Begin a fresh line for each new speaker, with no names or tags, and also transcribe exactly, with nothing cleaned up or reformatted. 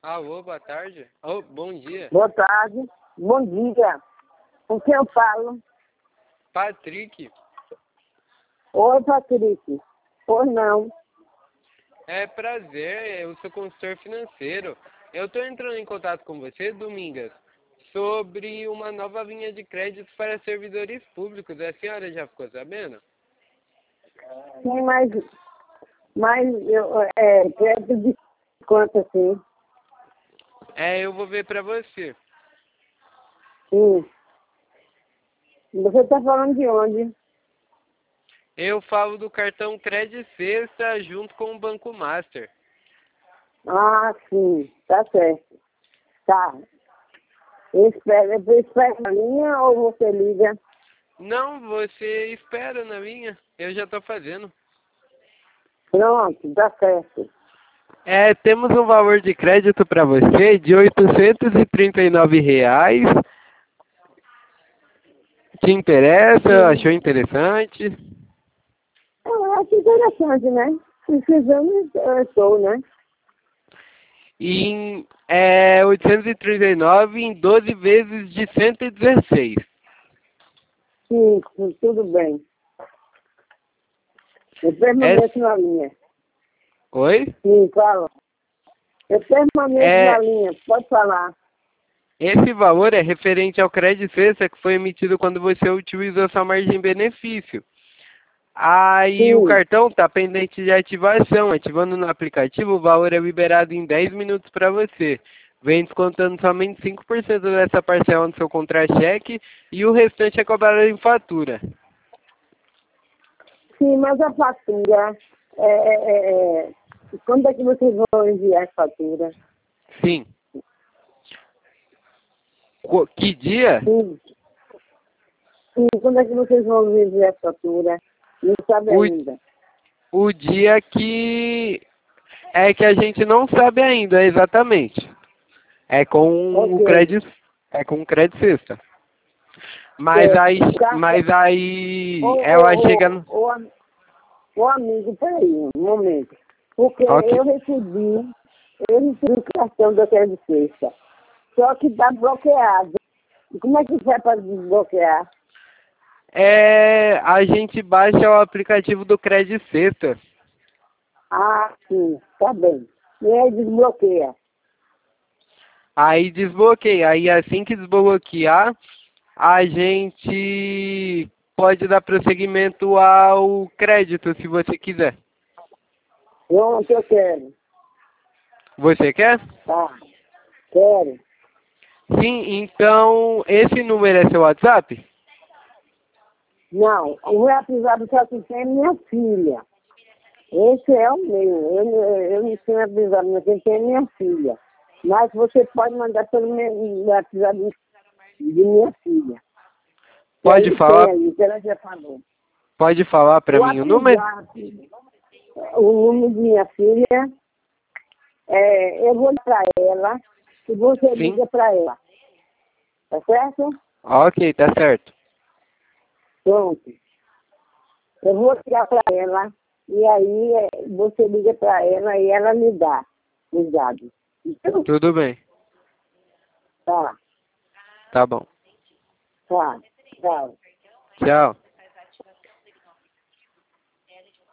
Alô, boa tarde. Oh, bom dia.
Boa tarde. Bom dia. Com quem eu falo?
Patrick.
Oi, Patrick. Pois não.
É prazer, eu sou consultor financeiro. Eu estou entrando em contato com você, Domingas, sobre uma nova linha de crédito para servidores públicos. A senhora já ficou sabendo?
Sim, mas, mas eu, é, crédito de quanto assim?
É, eu vou ver para você.
Sim. Você está falando de onde?
Eu falo do cartão Credit Sexta junto com o Banco Master.
Ah, sim. Tá certo. Tá. Eu espero, eu espero a linha ou você liga?
Não, você espera na linha. Eu já estou fazendo.
Pronto, tá certo.
É, temos um valor de crédito para você de oitocentos e trinta e nove reais. Te interessa?
Sim.
Achou interessante?
Eu acho interessante, né? Precisamos, eu estou, né?
E em é, oitocentos e trinta e nove em doze vezes de cento e dezesseis.
Sim, tudo bem. Eu
É,
permaneço na linha.
oi?
Sim, fala. Eu permaneço na
É,
linha, pode falar.
esse valor é referente ao crédito sexta que foi emitido quando você utilizou sua margem de benefício. Aí o
Sim,
cartão está pendente de ativação. Ativando no aplicativo, o valor é liberado em dez minutos para você. Vem descontando somente cinco por cento dessa parcela no seu contra-cheque e o restante é cobrado em fatura.
sim, mas a fatura, é, é, é, é, quando é que vocês vão enviar a fatura?
Sim. Qu- Que dia?
Sim, sim, quando é que vocês vão enviar a fatura? Não sabe
O,
ainda.
o dia que é que a gente não sabe ainda exatamente. É com o
Ok,
crédito, é com o crédito sexta. Mas aí,
certo. Carta,
mas aí
ô,
ela
ô,
chega
ô,
no...
ô, am- ô, amigo, peraí, um momento. Porque
Ok.
eu recebi, eu recebi o cartão da Crédito Sexta, só que está bloqueado. E como é que vai para desbloquear?
É, a gente baixa o aplicativo do Credit Sexta.
Ah, sim, tá bem. E aí desbloqueia.
Aí desbloqueia. Aí assim que desbloquear, a gente pode dar prosseguimento ao crédito, se você quiser.
Pronto, eu quero.
Você quer?
Tá, quero.
Sim, então esse número é seu WhatsApp?
Não, o meu WhatsApp só que tem é minha filha. Esse é o meu. Eu, não- eu não tenho WhatsApp, mas quem tem é minha filha. Mas você pode mandar pelo meu WhatsApp de de minha filha. Que
Pode
aí tem
falar,
ali, que ela já falou.
pode falar para
O
mim o número?
WhatsApp, o número de minha filha, é, eu vou para ela e você
Sim.
liga para ela. Tá certo?
Ok, tá certo.
Pronto. Eu vou ligar para ela e aí é, você liga para ela e ela me dá os dados. Então,
Tudo bem.
tá,
Tá bom.
tá, tchau.
Tchau.